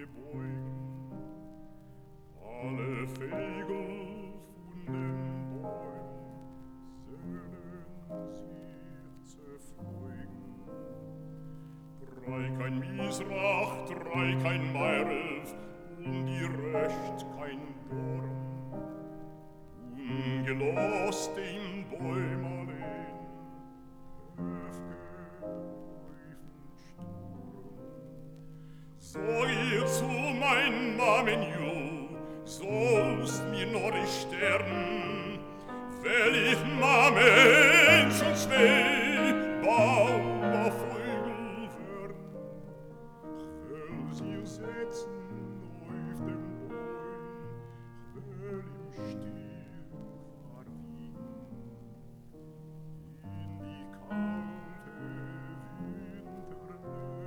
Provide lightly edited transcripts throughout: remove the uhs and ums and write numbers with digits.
gebeugen. Alle Vögel von den Bäumen sehnen sich zerfleugen. Drei kein Misrach, drei kein Meirelf, und die Recht kein Dorn. Ungelost den Bäumerlein, so ihr zu mein Mamenju, sollst mir nur die Stern, weil ich Mamen zu zwei Bauervögel werden. Ich will sie setzen auf den Bäum, ich will im Stier verwiegen, in die kalte Winternacht.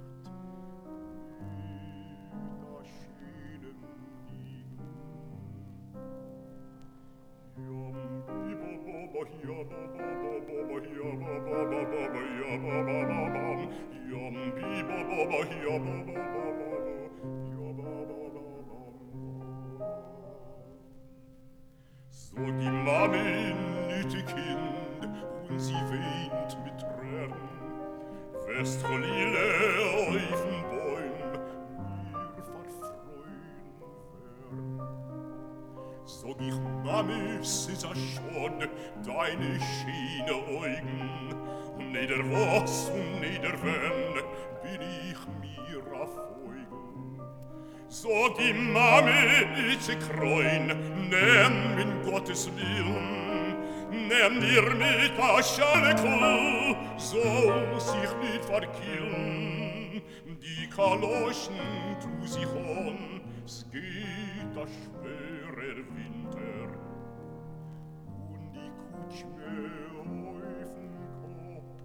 So die Mami nüte Kind und sie weint mit Tränen, fest von Lille auf den Bäum mir verfreuen werden. Sag ich, Mami, es ist schon deine schöne Augen, und nieder was und nieder wenn bin ich mir erfolgen. Sag die Mami, ich kreun, nimm in Gottes Willen, nimm dir mit der Schalkel, soll sich nicht verkillen. Die Kaloschen tu sich an, es geht a schwerer Winter, und die Kutschme auf'n Kopf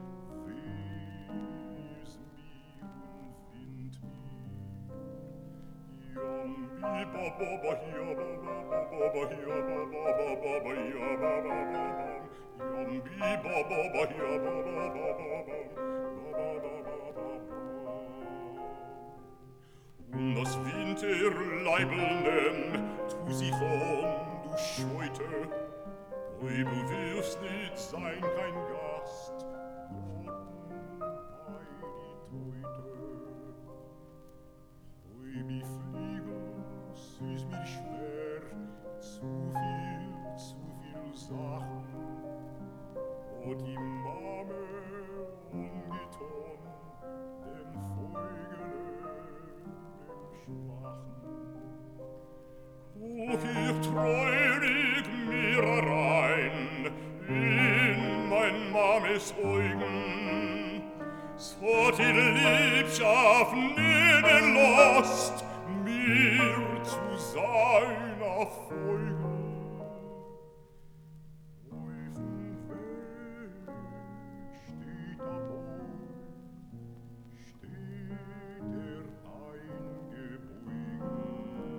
wies mir und wind mir. Jambi baba ja baba ja baba ja baba jambi baba ja baba. Und das Winterleibeln tu sich an, du Scheute, oi, du wirst nicht sein kein Gast, dorten bei die Teute. Oi, mi Fliegel, es ist mir schwer, zu viel Sachen, o die Mame angetan, dem Vögele, dem Schwachen. Och, ich treurig mir rein in mein Mames Augen, so die Liebschaft niederlost mir zu seiner Folge. Auf dem Weg steht der Baum, steht eingebeugen.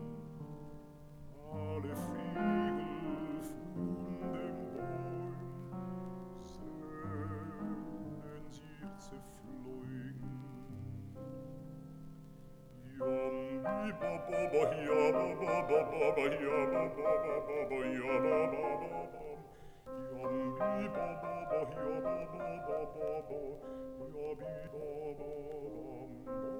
Alle Vögel von dem Baum sehnen sich zerfleugen. Jambi baba ja baba ja baba ja baba. Jambi baba ja baba ja bi baba.